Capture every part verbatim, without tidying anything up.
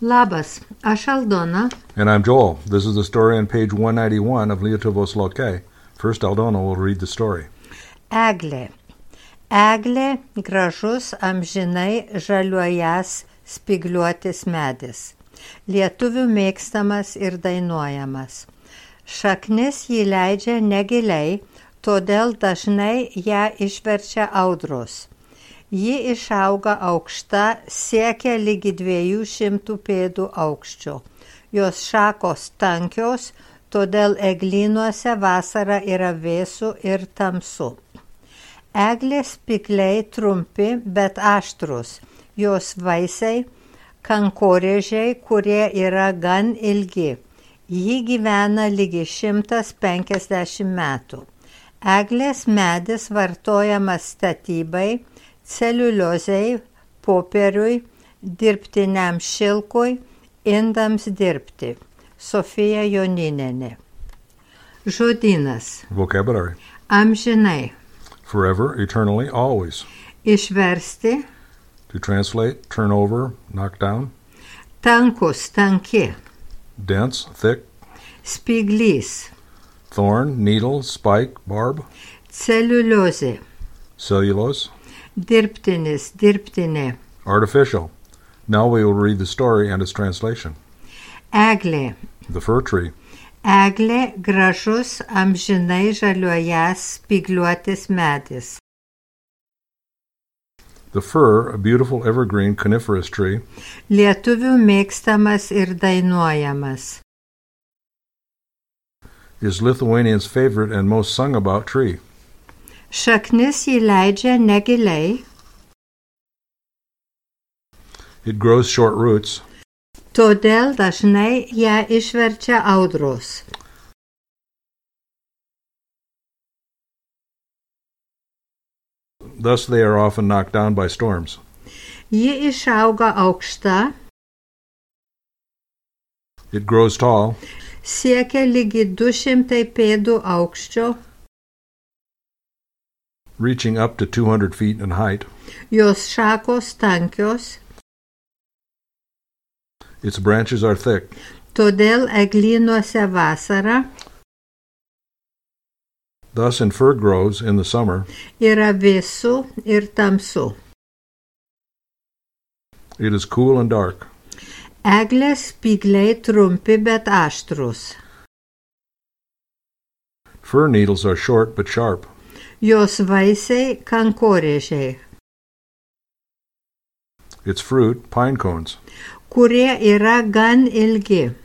Labas, aš Aldona. And I'm Joel. This is the story on page one ninety-one of Lietuvos laukai. First, Aldona will read the story. Eglė. Eglė gražus amžinai žaliuojas spygliuotis medis. Lietuvių mėgstamas ir dainuojamas. Šaknis jį leidžia negiliai, todėl dažnai ją išverčia audros. Ji išauga aukšta, siekia lygi dviejų šimtų pėdų aukščio. Jos šakos tankios, todėl eglynuose vasara yra vėsu ir tamsu. Eglės spygliai trumpi, bet aštrus. Jos vaisiai kankorėžiai, kurie yra gan ilgi. Ji gyvena lygi šimtas penkiasdešimt metų. Eglės medis vartojamas statybai, celiuliozei, popieriui, dirbtiniam šilkui, indams dirbti. Sofija Joninienė. Žodynas. Vocabulary. Amžinai. Forever, eternally, always. Išversti. To translate, turn over, knock down. Tankus, tanki. Dense, thick. Spyglys. Thorn, needle, spike, barb. Celiuliozė. Cellulose. Dirbtinis, dirbtinė. Artificial. Now we will read the story and its translation. Eglė. The fir tree. Eglė gražus amžinai žaliuojas spygliuotis medis. The fir, a beautiful evergreen coniferous tree. Lietuvių mėgstamas ir dainuojamas. Is Lithuanians' favorite and most sung about tree. Šaknis jį leidžia negiliai. It grows short roots. Todėl dažnai ją išverčia audros. Thus they are often knocked down by storms. Ji išauga aukšta. It grows tall. Siekia lygi du šimtai pėdų aukščio. Reaching up to two hundred feet in height. Jos šakos tankios. Its branches are thick. Todėl eglynuose vasara. Thus in fir groves in the summer. Yra vėsu ir tamsu. It is cool and dark. Eglės spygliai trumpi, bet aštrus. Fir needles are short but sharp. Jos vaisiai kankorėžiai. Its fruit, pine cones. Kurie yra gan ilgi.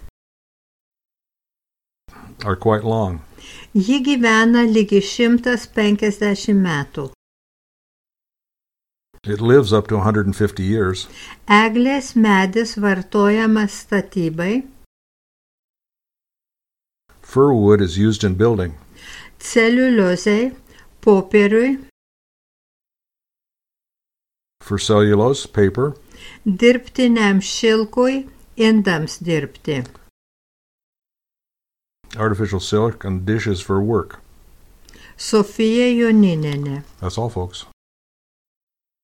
Are quite long. Ji gyvena lygi šimtas penkiasdešimt metų. It lives up to one hundred fifty years. Eglės medis vartojamas statybai. Fir wood is used in building. Celiuliozei, popieriui. For cellulose, paper. Dirbtiniam šilkui, indams dirbti. Artificial silk and dishes for work. Sofija Joninienė. That's all, folks.